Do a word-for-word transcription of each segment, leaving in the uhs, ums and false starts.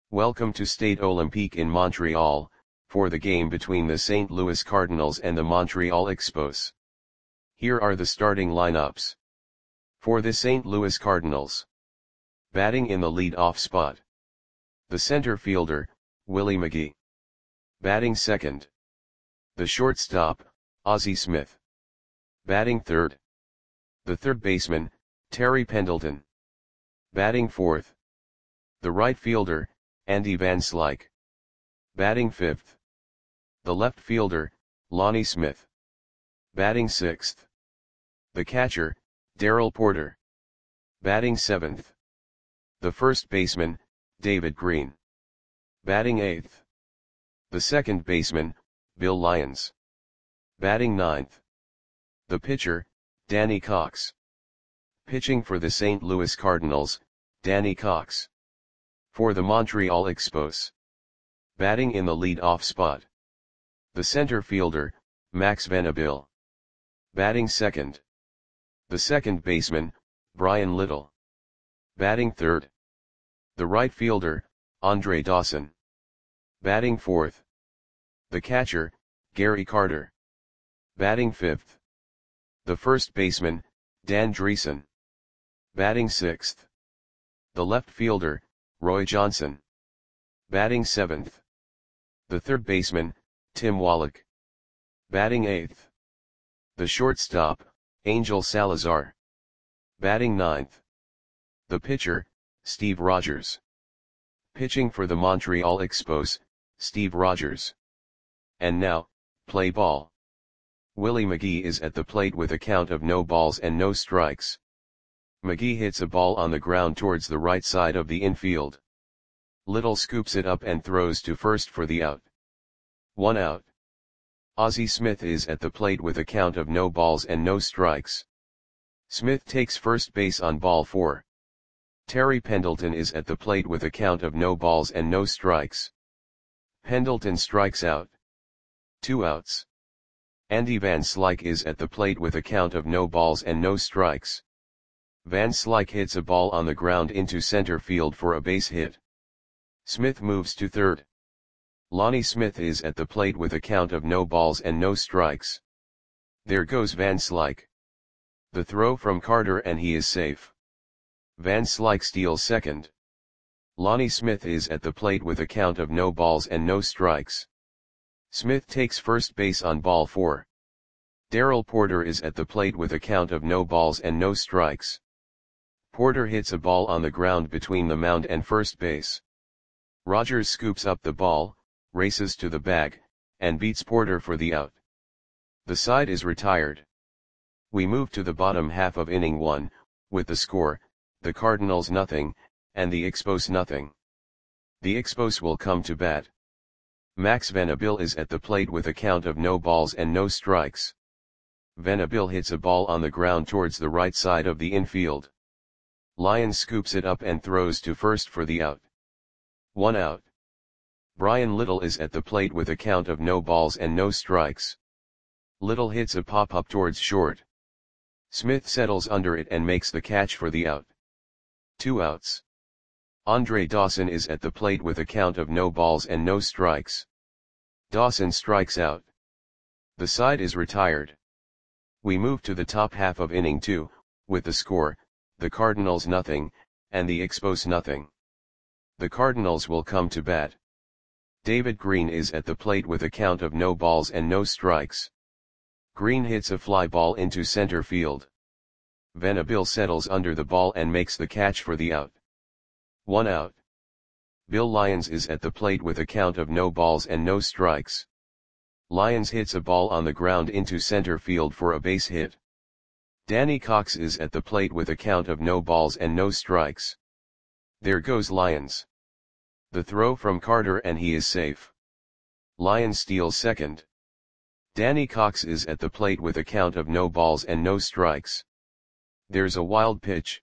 Welcome to Stade Olympique in Montreal, for the game between the Saint Louis Cardinals and the Montreal Expos. Here are the starting lineups. For the Saint Louis Cardinals. Batting in the lead-off spot. The center fielder, Willie McGee. Batting second. The shortstop, Ozzie Smith. Batting third. The third baseman, Terry Pendleton. Batting fourth. The right fielder, Andy Van Slyke. Batting fifth. The left fielder, Lonnie Smith. Batting sixth. The catcher, Darrell Porter. Batting seventh. The first baseman, David Green. Batting eighth. The second baseman, Bill Lyons. Batting ninth. The pitcher, Danny Cox. Pitching for the Saint Louis Cardinals, Danny Cox. For the Montreal Expos. Batting in the lead-off spot. The center fielder, Max Venable. Batting second. The second baseman, Brian Little. Batting third. The right fielder, Andre Dawson. Batting fourth. The catcher, Gary Carter. Batting fifth. The first baseman, Dan Dreesen. Batting sixth. The left fielder, Roy Johnson. Batting seventh. The third baseman, Tim Wallach. Batting eighth. The shortstop, Angel Salazar. Batting ninth. The pitcher, Steve Rogers. Pitching for the Montreal Expos, Steve Rogers. And now, play ball. Willie McGee is at the plate with a count of no balls and no strikes. McGee hits a ball on the ground towards the right side of the infield. Little scoops it up and throws to first for the out. One out. Ozzie Smith is at the plate with a count of no balls and no strikes. Smith takes first base on ball four. Terry Pendleton is at the plate with a count of no balls and no strikes. Pendleton strikes out. Two outs. Andy Van Slyke is at the plate with a count of no balls and no strikes. Van Slyke hits a ball on the ground into center field for a base hit. Smith moves to third. Lonnie Smith is at the plate with a count of no balls and no strikes. There goes Van Slyke. The throw from Carter and he is safe. Van Slyke steals second. Lonnie Smith is at the plate with a count of no balls and no strikes. Smith takes first base on ball four. Darrell Porter is at the plate with a count of no balls and no strikes. Porter hits a ball on the ground between the mound and first base. Rogers scoops up the ball, races to the bag, and beats Porter for the out. The side is retired. We move to the bottom half of inning one, with the score, the Cardinals nothing, and the Expos nothing. The Expos will come to bat. Max Venable is at the plate with a count of no balls and no strikes. Venable hits a ball on the ground towards the right side of the infield. Lyons scoops it up and throws to first for the out. One out. Brian Little is at the plate with a count of no balls and no strikes. Little hits a pop-up towards short. Smith settles under it and makes the catch for the out. Two outs. Andre Dawson is at the plate with a count of no balls and no strikes. Dawson strikes out. The side is retired. We move to the top half of inning two, with the score, the Cardinals nothing, and the Expos nothing. The Cardinals will come to bat. David Green is at the plate with a count of no balls and no strikes. Green hits a fly ball into center field. Venable settles under the ball and makes the catch for the out. One out. Bill Lyons is at the plate with a count of no balls and no strikes. Lyons hits a ball on the ground into center field for a base hit. Danny Cox is at the plate with a count of no balls and no strikes. There goes Lyons. The throw from Carter and he is safe. Lyons steals second. Danny Cox is at the plate with a count of no balls and no strikes. There's a wild pitch.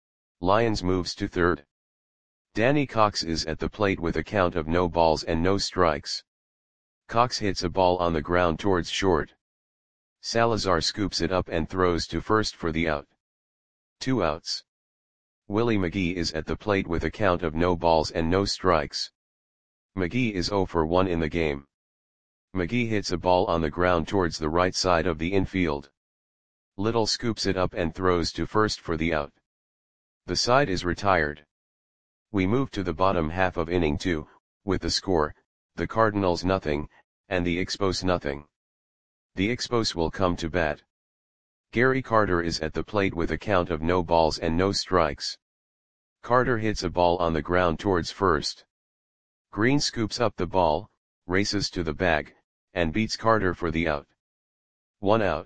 Lyons moves to third. Danny Cox is at the plate with a count of no balls and no strikes. Cox hits a ball on the ground towards short. Salazar scoops it up and throws to first for the out. Two outs. Willie McGee is at the plate with a count of no balls and no strikes. McGee is zero for one in the game. McGee hits a ball on the ground towards the right side of the infield. Little scoops it up and throws to first for the out. The side is retired. We move to the bottom half of inning two, with the score, the Cardinals nothing, and the Expos nothing. The Expos will come to bat. Gary Carter is at the plate with a count of no balls and no strikes. Carter hits a ball on the ground towards first. Green scoops up the ball, races to the bag, and beats Carter for the out. One out.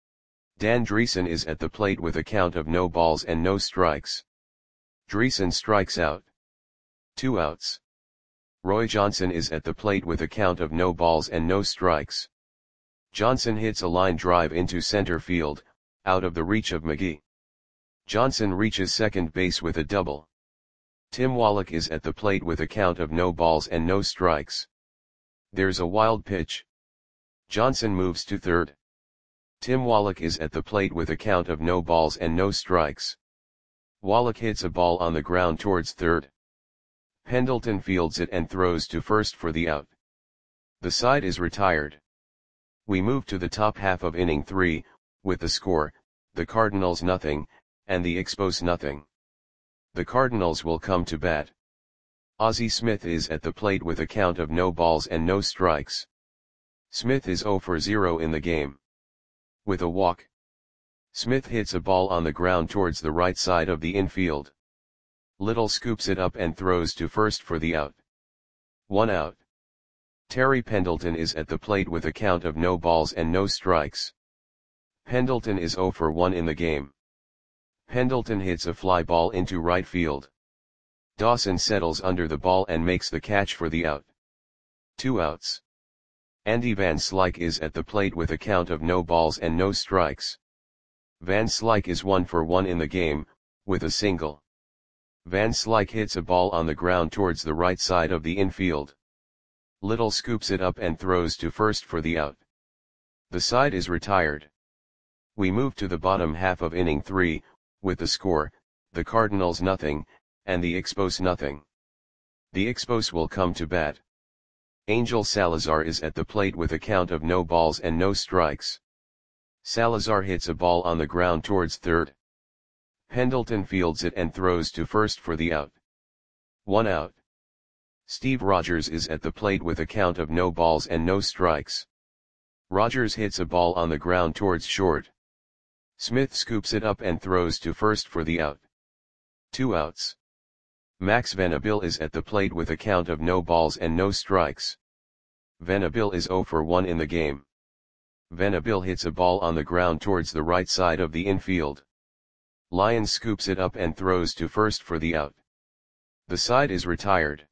Dan Dreesen is at the plate with a count of no balls and no strikes. Dreesen strikes out. Two outs. Roy Johnson is at the plate with a count of no balls and no strikes. Johnson hits a line drive into center field, out of the reach of McGee. Johnson reaches second base with a double. Tim Wallach is at the plate with a count of no balls and no strikes. There's a wild pitch. Johnson moves to third. Tim Wallach is at the plate with a count of no balls and no strikes. Wallach hits a ball on the ground towards third. Pendleton fields it and throws to first for the out. The side is retired. We move to the top half of inning three, with the score, the Cardinals nothing, and the Expos nothing. The Cardinals will come to bat. Ozzie Smith is at the plate with a count of no balls and no strikes. Smith is zero for zero in the game. With a walk, Smith hits a ball on the ground towards the right side of the infield. Little scoops it up and throws to first for the out. One out. Terry Pendleton is at the plate with a count of no balls and no strikes. Pendleton is zero for one in the game. Pendleton hits a fly ball into right field. Dawson settles under the ball and makes the catch for the out. Two outs. Andy Van Slyke is at the plate with a count of no balls and no strikes. Van Slyke is one for one in the game, with a single. Van Slyke hits a ball on the ground towards the right side of the infield. Little scoops it up and throws to first for the out. The side is retired. We move to the bottom half of inning three, with the score, the Cardinals nothing, and the Expos nothing. The Expos will come to bat. Angel Salazar is at the plate with a count of no balls and no strikes. Salazar hits a ball on the ground towards third. Pendleton fields it and throws to first for the out. One out. Steve Rogers is at the plate with a count of no balls and no strikes. Rogers hits a ball on the ground towards short. Smith scoops it up and throws to first for the out. Two outs. Max Venabil is at the plate with a count of no balls and no strikes. Venabil is zero for one in the game. Venabil hits a ball on the ground towards the right side of the infield. Lyons scoops it up and throws to first for the out. The side is retired.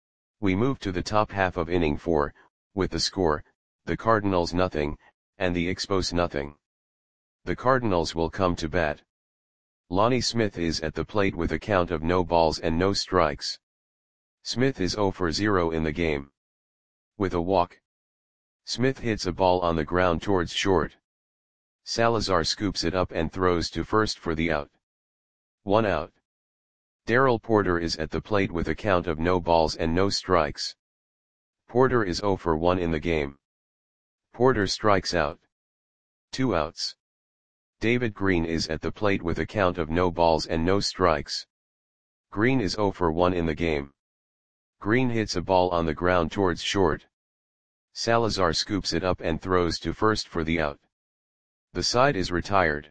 We move to the top half of inning four, with the score, the Cardinals nothing, and the Expos nothing. The Cardinals will come to bat. Lonnie Smith is at the plate with a count of no balls and no strikes. Smith is zero for zero in the game. With a walk, Smith hits a ball on the ground towards short. Salazar scoops it up and throws to first for the out. One out. Darrell Porter is at the plate with a count of no balls and no strikes. Porter is zero for one in the game. Porter strikes out. Two outs. David Green is at the plate with a count of no balls and no strikes. Green is zero for one in the game. Green hits a ball on the ground towards short. Salazar scoops it up and throws to first for the out. The side is retired.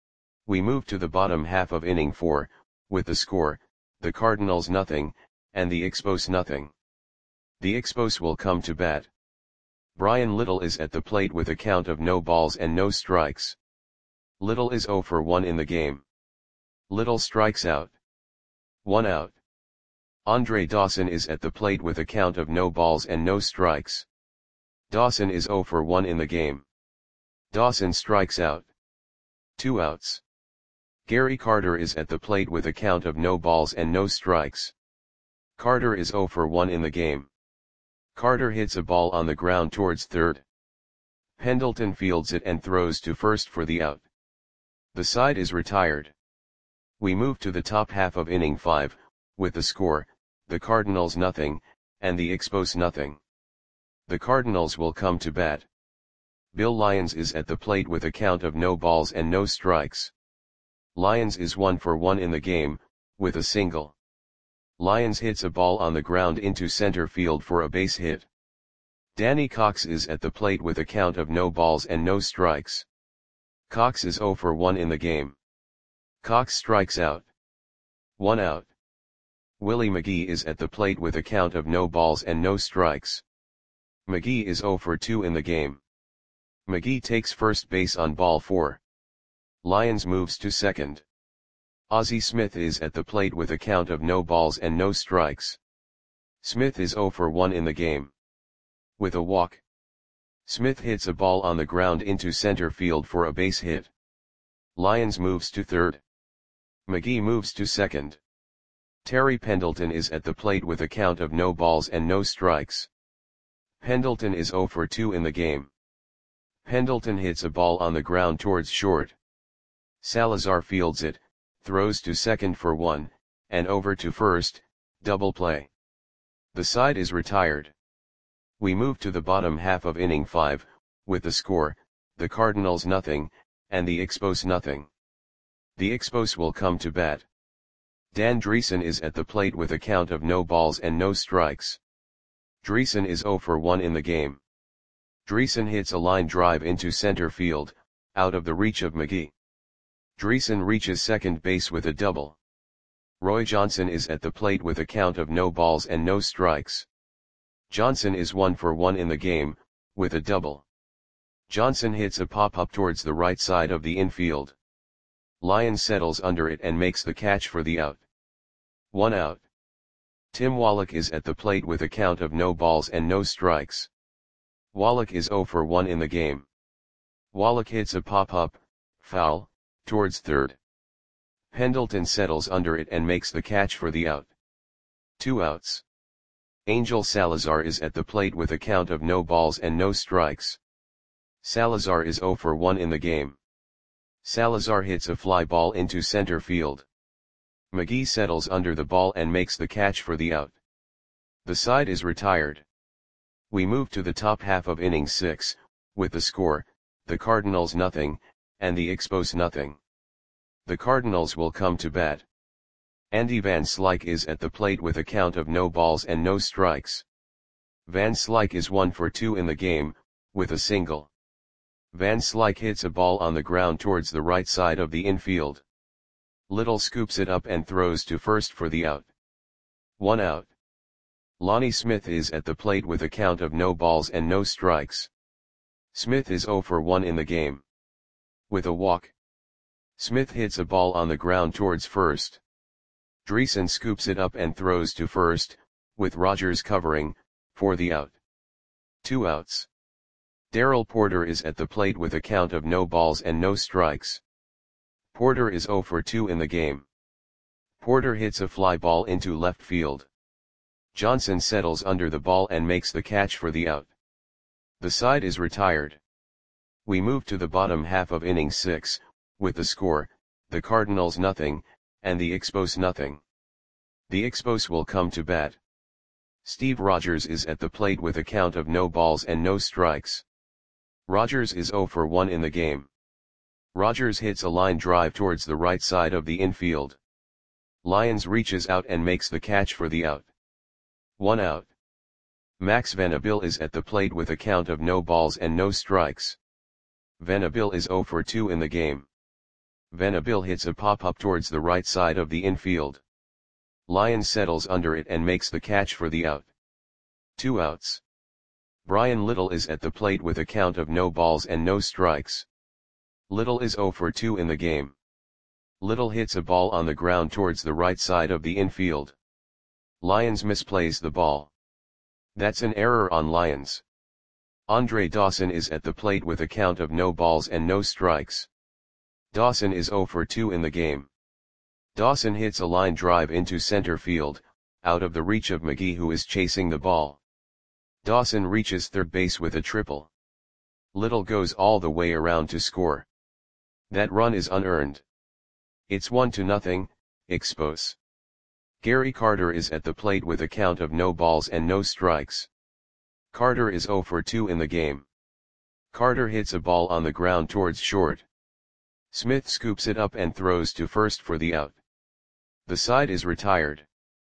We move to the bottom half of inning four, with the score, the Cardinals nothing, and the Expos nothing. The Expos will come to bat. Brian Little is at the plate with a count of no balls and no strikes. Little is zero for one in the game. Little strikes out. One out. Andre Dawson is at the plate with a count of no balls and no strikes. Dawson is zero for one in the game. Dawson strikes out. Two outs. Gary Carter is at the plate with a count of no balls and no strikes. Carter is zero for one in the game. Carter hits a ball on the ground towards third. Pendleton fields it and throws to first for the out. The side is retired. We move to the top half of inning five, with the score, the Cardinals nothing, and the Expos nothing. The Cardinals will come to bat. Bill Lyons is at the plate with a count of no balls and no strikes. Lyons is one for one in the game, with a single. Lyons hits a ball on the ground into center field for a base hit. Danny Cox is at the plate with a count of no balls and no strikes. Cox is zero for one in the game. Cox strikes out. One out. Willie McGee is at the plate with a count of no balls and no strikes. McGee is zero for two in the game. McGee takes first base on ball four. Lyons moves to second. Ozzie Smith is at the plate with a count of no balls and no strikes. Smith is zero for one in the game. With a walk. Smith hits a ball on the ground into center field for a base hit. Lyons moves to third. McGee moves to second. Terry Pendleton is at the plate with a count of no balls and no strikes. Pendleton is zero for two in the game. Pendleton hits a ball on the ground towards short. Salazar fields it, throws to second for one, and over to first, double play. The side is retired. We move to the bottom half of inning five, with the score, the Cardinals nothing, and the Expos nothing. The Expos will come to bat. Dan Dreesen is at the plate with a count of no balls and no strikes. Dreesen is zero for one in the game. Dreesen hits a line drive into center field, out of the reach of McGee. Dreesen reaches second base with a double. Roy Johnson is at the plate with a count of no balls and no strikes. Johnson is one for one in the game, with a double. Johnson hits a pop-up towards the right side of the infield. Lyons settles under it and makes the catch for the out. One out. Tim Wallach is at the plate with a count of no balls and no strikes. Wallach is zero for one in the game. Wallach hits a pop-up, foul, towards third. Pendleton settles under it and makes the catch for the out. Two outs. Angel Salazar is at the plate with a count of no balls and no strikes. Salazar is zero for one in the game. Salazar hits a fly ball into center field. McGee settles under the ball and makes the catch for the out. The side is retired. We move to the top half of inning six, with the score, the Cardinals nothing, and the Expos nothing. The Cardinals will come to bat. Andy Van Slyke is at the plate with a count of no balls and no strikes. Van Slyke is one for two in the game, with a single. Van Slyke hits a ball on the ground towards the right side of the infield. Little scoops it up and throws to first for the out. One out. Lonnie Smith is at the plate with a count of no balls and no strikes. Smith is zero for one in the game. With a walk. Smith hits a ball on the ground towards first. Dreesen scoops it up and throws to first, with Rogers covering, for the out. Two outs. Darrell Porter is at the plate with a count of no balls and no strikes. Porter is zero for two in the game. Porter hits a fly ball into left field. Johnson settles under the ball and makes the catch for the out. The side is retired. We move to the bottom half of inning six, with the score, the Cardinals nothing, and the Expos nothing. The Expos will come to bat. Steve Rogers is at the plate with a count of no balls and no strikes. Rogers is zero for one in the game. Rogers hits a line drive towards the right side of the infield. Lyons reaches out and makes the catch for the out. One out. Max Venable is at the plate with a count of no balls and no strikes. Venable is zero for two in the game. Venable hits a pop-up towards the right side of the infield. Lyons settles under it and makes the catch for the out. Two outs. Brian Little is at the plate with a count of no balls and no strikes. Little is zero for two in the game. Little hits a ball on the ground towards the right side of the infield. Lyons misplays the ball. That's an error on Lyons. Andre Dawson is at the plate with a count of no balls and no strikes. Dawson is zero for two in the game. Dawson hits a line drive into center field, out of the reach of McGee who is chasing the ball. Dawson reaches third base with a triple. Little goes all the way around to score. That run is unearned. It's one to nothing, Expos. Gary Carter is at the plate with a count of no balls and no strikes. Carter is zero for two in the game. Carter hits a ball on the ground towards short. Smith scoops it up and throws to first for the out. The side is retired.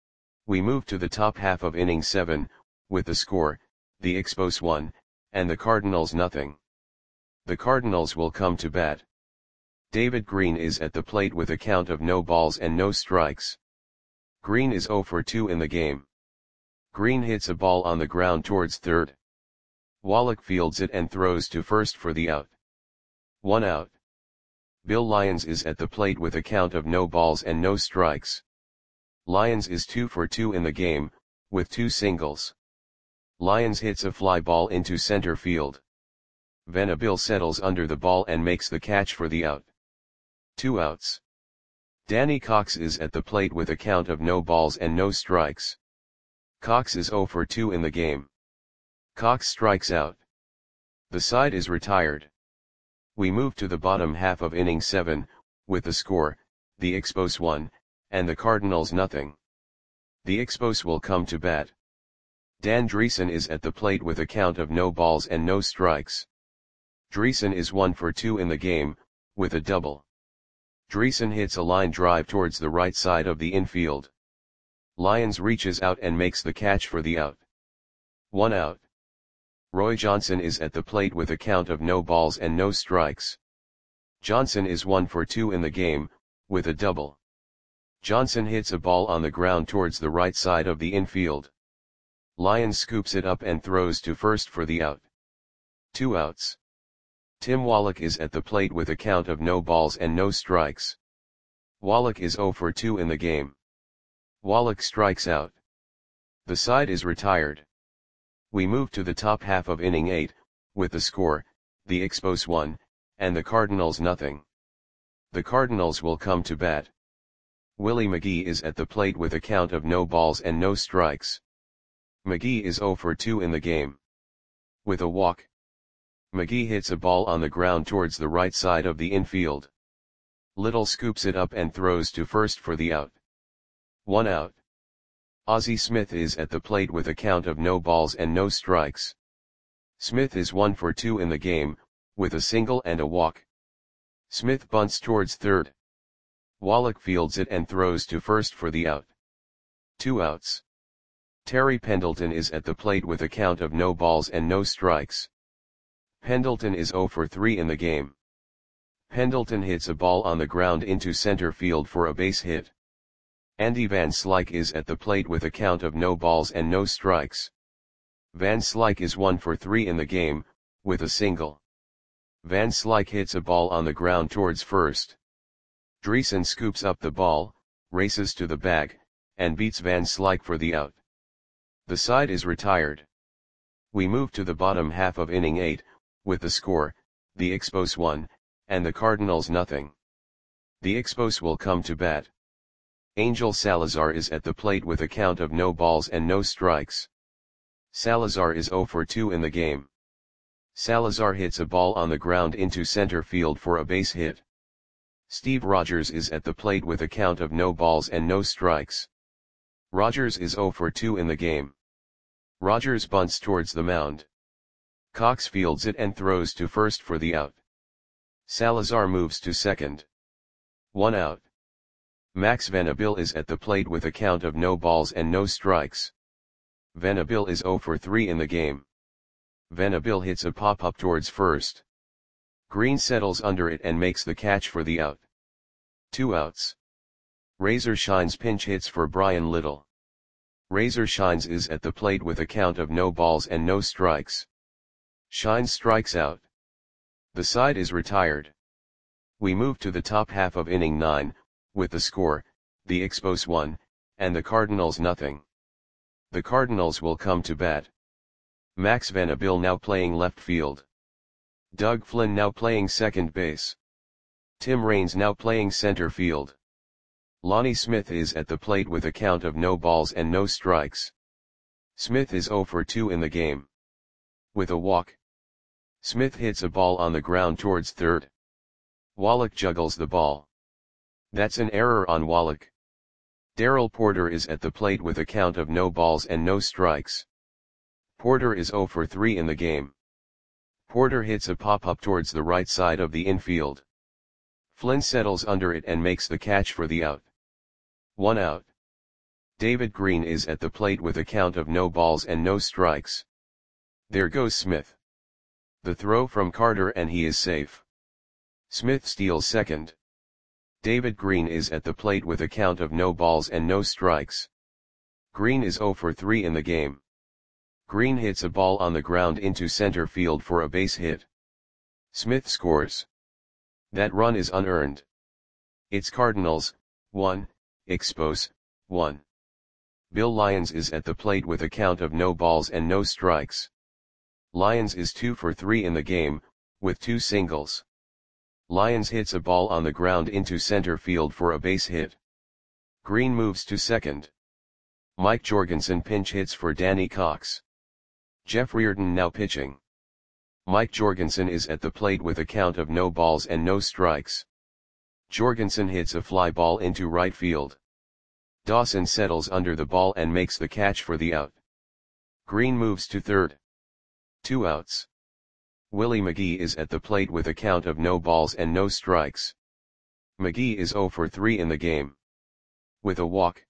We move to the top half of inning seven, with the score, the Expos one, and the Cardinals nothing. The Cardinals will come to bat. David Green is at the plate with a count of no balls and no strikes. Green is zero for two in the game. Green hits a ball on the ground towards third. Wallach fields it and throws to first for the out. One out. Bill Lyons is at the plate with a count of no balls and no strikes. Lyons is two for two in the game, with two singles. Lyons hits a fly ball into center field. Venable settles under the ball and makes the catch for the out. Two outs. Danny Cox is at the plate with a count of no balls and no strikes. Cox is zero for two in the game. Cox strikes out. The side is retired. We move to the bottom half of inning seven, with the score, the Expos one, and the Cardinals nothing. The Expos will come to bat. Dan Dreesen is at the plate with a count of no balls and no strikes. Dreesen is one for two in the game, with a double. Dreesen hits a line drive towards the right side of the infield. Lyons reaches out and makes the catch for the out. One out. Roy Johnson is at the plate with a count of no balls and no strikes. Johnson is one for two in the game, with a double. Johnson hits a ball on the ground towards the right side of the infield. Lyons scoops it up and throws to first for the out. Two outs. Tim Wallach is at the plate with a count of no balls and no strikes. Wallach is zero for two in the game. Wallach strikes out. The side is retired. We move to the top half of inning eight, with the score, the Expos one, and the Cardinals nothing. The Cardinals will come to bat. Willie McGee is at the plate with a count of no balls and no strikes. McGee is zero for two in the game. With a walk. McGee hits a ball on the ground towards the right side of the infield. Little scoops it up and throws to first for the out. One out. Ozzie Smith is at the plate with a count of no balls and no strikes. Smith is one for two in the game, with a single and a walk. Smith bunts towards third. Wallach fields it and throws to first for the out. Two outs. Terry Pendleton is at the plate with a count of no balls and no strikes. Pendleton is zero for three in the game. Pendleton hits a ball on the ground into center field for a base hit. Andy Van Slyke is at the plate with a count of no balls and no strikes. Van Slyke is one for three in the game, with a single. Van Slyke hits a ball on the ground towards first. Dreesen scoops up the ball, races to the bag, and beats Van Slyke for the out. The side is retired. We move to the bottom half of inning eight, with the score, the Expos one, and the Cardinals nothing. The Expos will come to bat. Angel Salazar is at the plate with a count of no balls and no strikes. Salazar is zero for two in the game. Salazar hits a ball on the ground into center field for a base hit. Steve Rogers is at the plate with a count of no balls and no strikes. Rogers is zero for two in the game. Rogers bunts towards the mound. Cox fields it and throws to first for the out. Salazar moves to second. One out. Max Venable is at the plate with a count of no balls and no strikes. Venable is zero for three in the game. Venable hits a pop-up towards first. Green settles under it and makes the catch for the out. Two outs. Razor Shines pinch hits for Brian Little. Razor Shines is at the plate with a count of no balls and no strikes. Shines strikes out. The side is retired. We move to the top half of inning nine, with the score, the Expos one, and the Cardinals nothing. The Cardinals will come to bat. Max Venable now playing left field. Doug Flynn now playing second base. Tim Raines now playing center field. Lonnie Smith is at the plate with a count of no balls and no strikes. Smith is zero for two in the game. With a walk. Smith hits a ball on the ground towards third. Wallach juggles the ball. That's an error on Wallach. Darrell Porter is at the plate with a count of no balls and no strikes. Porter is zero for three in the game. Porter hits a pop-up towards the right side of the infield. Flynn settles under it and makes the catch for the out. One out. David Green is at the plate with a count of no balls and no strikes. There goes Smith. The throw from Carter and he is safe. Smith steals second. David Green is at the plate with a count of no balls and no strikes. Green is zero for three in the game. Green hits a ball on the ground into center field for a base hit. Smith scores. That run is unearned. It's Cardinals, one, Expos, one. Bill Lyons is at the plate with a count of no balls and no strikes. Lyons is two for three in the game, with two singles. Lyons hits a ball on the ground into center field for a base hit. Green moves to second. Mike Jorgensen pinch hits for Danny Cox. Jeff Reardon now pitching. Mike Jorgensen is at the plate with a count of no balls and no strikes. Jorgensen hits a fly ball into right field. Dawson settles under the ball and makes the catch for the out. Green moves to third. Two outs. Willie McGee is at the plate with a count of no balls and no strikes. McGee is zero for three in the game. With a walk.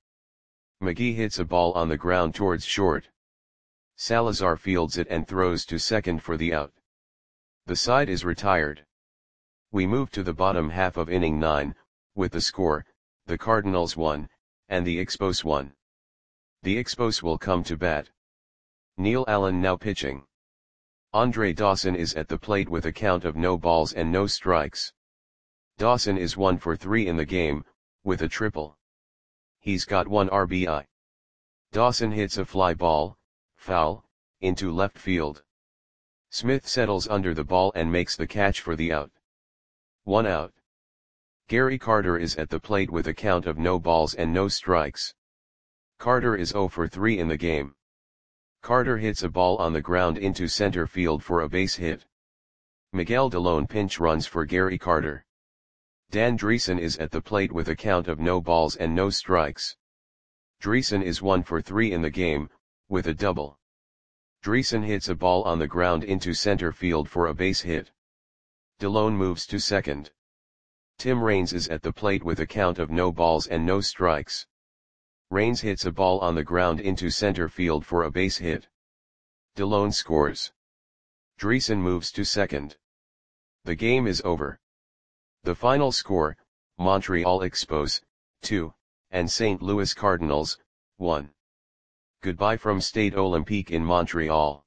McGee hits a ball on the ground towards short. Salazar fields it and throws to second for the out. The side is retired. We move to the bottom half of inning nine, with the score, the Cardinals one, and the Expos one. The Expos will come to bat. Neil Allen now pitching. Andre Dawson is at the plate with a count of no balls and no strikes. Dawson is one for three in the game, with a triple. He's got one R B I. Dawson hits a fly ball, foul, into left field. Smith settles under the ball and makes the catch for the out. One out. Gary Carter is at the plate with a count of no balls and no strikes. Carter is zero for three in the game. Carter hits a ball on the ground into center field for a base hit. Miguel Delone pinch runs for Gary Carter. Dan Dreesen is at the plate with a count of no balls and no strikes. Dreesen is one for three in the game, with a double. Dreesen hits a ball on the ground into center field for a base hit. Delone moves to second. Tim Raines is at the plate with a count of no balls and no strikes. Raines hits a ball on the ground into center field for a base hit. Delone scores. Dreesen moves to second. The game is over. The final score, Montreal Expos, two, and Saint Louis Cardinals, one. Goodbye from Stade Olympique in Montreal.